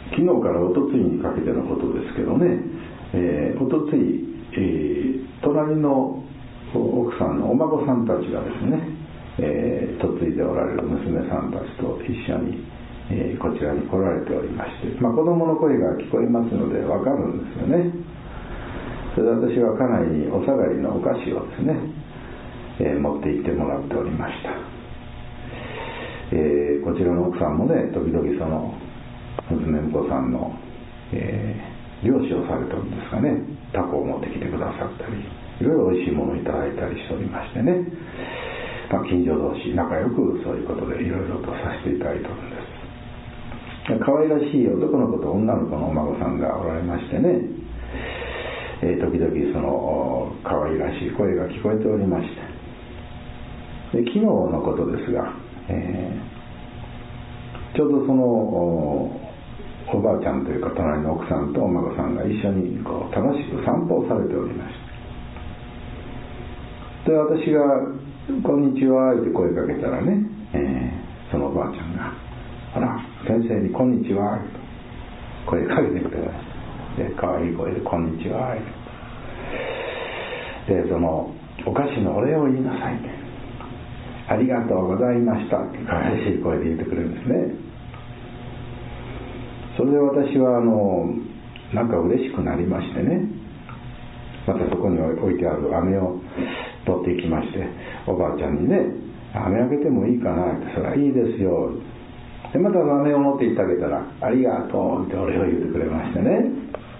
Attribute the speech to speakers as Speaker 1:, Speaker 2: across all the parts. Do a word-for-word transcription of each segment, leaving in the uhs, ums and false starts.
Speaker 1: 昨日からおとついにかけてのことですけどね、えー、おとつい、えー、隣の奥さんのお孫さんたちがですね、えー、嫁いでおられる娘さんたちと一緒に、えー、こちらに来られておりまして、まあ、子供の声が聞こえますのでわかるんですよね。それで私は家内にお下がりのお菓子をですね、えー、持って行ってもらっておりました。えー、こちらの奥さんもね、時々その娘婿さんの、えー、漁師をされたんですかね、タコを持ってきてくださったり、いろいろおいしいものをいただいたりしておりましてね、まあ、近所同士仲良くそういうことでいろいろとさせていただいておるんです。可愛らしい男の子と女の子のお孫さんがおられましてね、えー、時々その可愛らしい声が聞こえておりまして、で昨日のことですが、えー、ちょうどその お, おばあちゃんというか隣の奥さんとお孫さんが一緒にこう楽しく散歩をされておりました。で私がこんにちはって声かけたらね、えー、そのおばあちゃんがあら先生にこんにちはと声かけてくれました。で可愛い声でこんにちはでそのお菓子のお礼を言いなさいありがとうございましたって可愛らしい声で言ってくれるんですね。それで私はあのなんか嬉しくなりましてね、またそこに置いてある飴を取っていきまして、おばあちゃんにね飴あげてもいいかなって、それはいいですよで、また飴を持っていってあげたらありがとうってお礼を言ってくれましてね、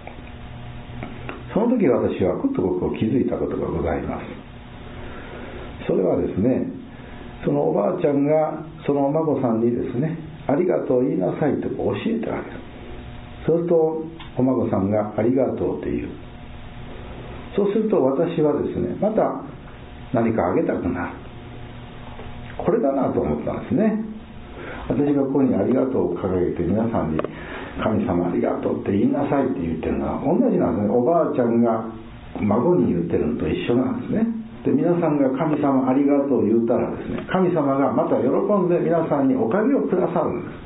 Speaker 1: その時私はふっとこう気づいたことがございます。それはですね、そのおばあちゃんがそのお孫さんにですねありがとう言いなさいと教えてあげる。そうするとお孫さんがありがとうって言う。そうすると私はですねまた何かあげたくなる。これだなと思ったんですね。私がここにありがとうを掲げて皆さんに神様ありがとうって言いなさいって言ってるのは同じなんですね。おばあちゃんが孫に言ってるのと一緒なんですね。で皆さんが神様ありがとう言うたらですね、神様がまた喜んで皆さんにおかげをくださるんです。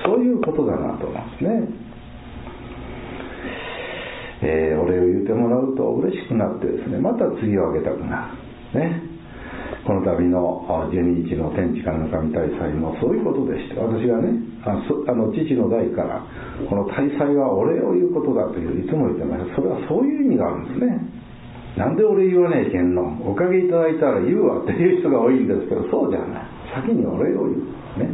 Speaker 1: そういうことだなと思うんですね。えー、お礼を言ってもらうと嬉しくなってですね、また次をあげたくなるね。この度のじゅうににちの天地神の神大祭もそういうことでして、私がねあの父の代からこの大祭はお礼を言うことだといういつも言ってました。それはそういう意味があるんですね。なんで俺言わねえけんの、おかげいただいたら言うわっていう人が多いんですけど、そうじゃない。先にお礼を言うね。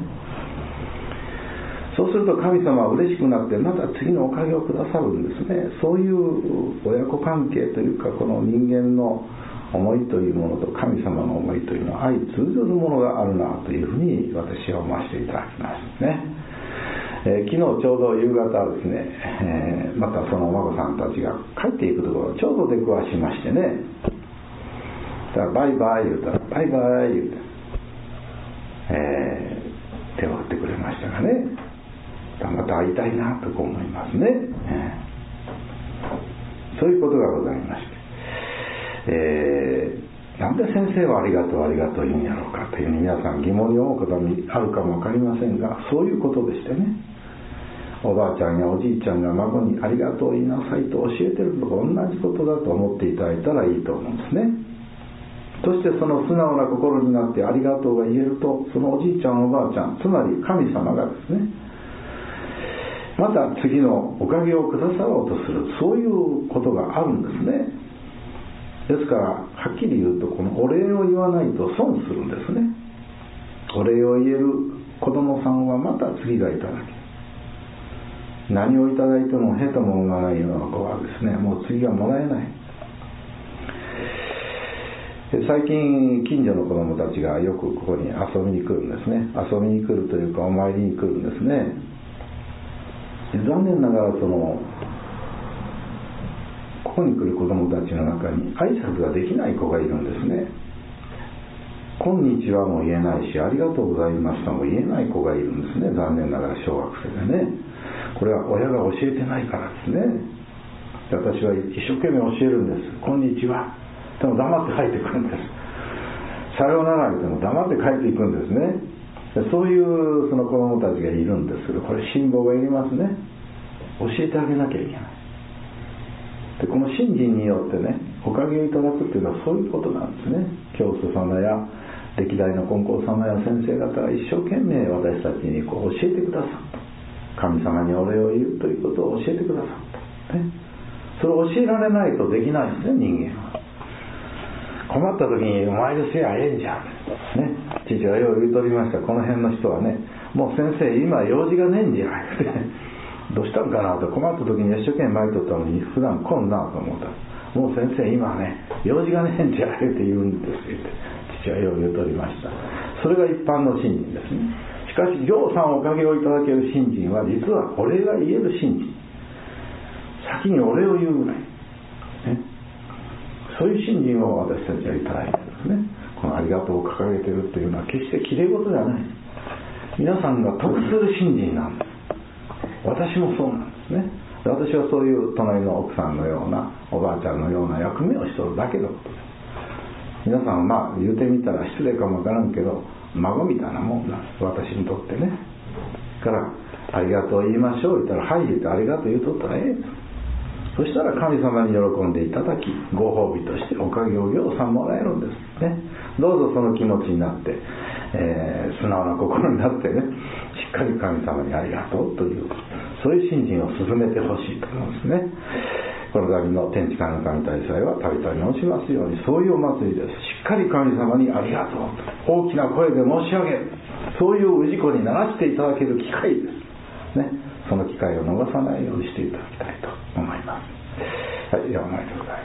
Speaker 1: そうすると神様は嬉しくなってまた次のおかげをくださるんですね。そういう親子関係というか、この人間の思いというものと神様の思いというのは相通ずるものがあるなというふうに私は思わせていただきますね。えー、昨日ちょうど夕方ですね、えー、またそのお孫さんたちが帰っていくところをちょうど出くわしましてね、だからバイバイ言うたらバイバイ言うて、えー、手を振ってくれましたがね、また会いたいなと思いますね、えー、そういうことがございまして、えー、なんで先生はありがとうありがとう言うんやろうかというふうに皆さん疑問に思うこともあるかもわかりませんが、そういうことでしてね、おばあちゃんやおじいちゃんが孫にありがとう言いなさいと教えてるのと同じことだと思っていただいたらいいと思うんですね。そしてその素直な心になってありがとうが言えると、そのおじいちゃんおばあちゃん、つまり神様がですね、また次のおかげをくださろうとする、そういうことがあるんですね。ですからはっきり言うと、このお礼を言わないと損するんですね。お礼を言える子供さんはまた次がいただけ、何をいただいてもへとも思わないような子はですね、もう次はもらえない。最近近所の子供たちがよくここに遊びに来るんですね。遊びに来るというかお参りに来るんですね。残念ながらそのここに来る子供たちの中に挨拶ができない子がいるんですね。こんにちはも言えないし、ありがとうございましたも言えない子がいるんですね。残念ながら小学生でね。これは親が教えてないからですね。私は一生懸命教えるんです。こんにちは。でも黙って帰ってくるんです。さようなら言っても黙って帰っていくんですね。 そういうその子供たちがいるんですけど、これ辛抱がいりますね。教えてあげなきゃいけない。でこの信心によってね、おかげをいただくっていうのはそういうことなんですね。教祖様や歴代の金光様や先生方が一生懸命私たちにこう教えてくださった。神様にお礼を言うということを教えてくださった、ね、それを教えられないとできないですね、人間は。困った時にお前でせやええんじゃん、ね、父はよう言うとりました。この辺の人はね、もう先生今用事がねえんじゃないってどうしたんかなと、困った時に一生懸命巻いとったのに普段来んなと思ったら、もう先生今ね用事がねえんじゃって言うんですって父はよう言うとりました。それが一般の信心ですね。しかしぎょうさんおかげをいただける信心は実はお礼が言える信心、先にお礼を言うぐらい、ね、そういう信心を私たちはいただいてるんですね。このありがとうを掲げているというのは決してきれい事ではない。皆さんが得する信心なんです。私もそうなんですね。私はそういう隣の奥さんのようなおばあちゃんのような役目をしとるだけのことです。皆さんはまあ言うてみたら失礼かもわからんけど孫みたいなもんなんです、私にとってね。からありがとう言いましょう言ったらはい言ってありがとう言うとったらええ。そしたら神様に喜んでいただき、ご褒美としておかげをぎょうさんもらえるんですね。どうぞその気持ちになって、えー、素直な心になってね、しっかり神様にありがとうという、そういう信心を進めてほしいと思うんですね。この度の天地間の神大祭はたびたび申しますように、そういうお祭りです。しっかり神様にありがとうと大きな声で申し上げる、そういう氏子にならしていただける機会ですね。その機会を逃さないようにしていただきたいと思います。はい、ではお参りください。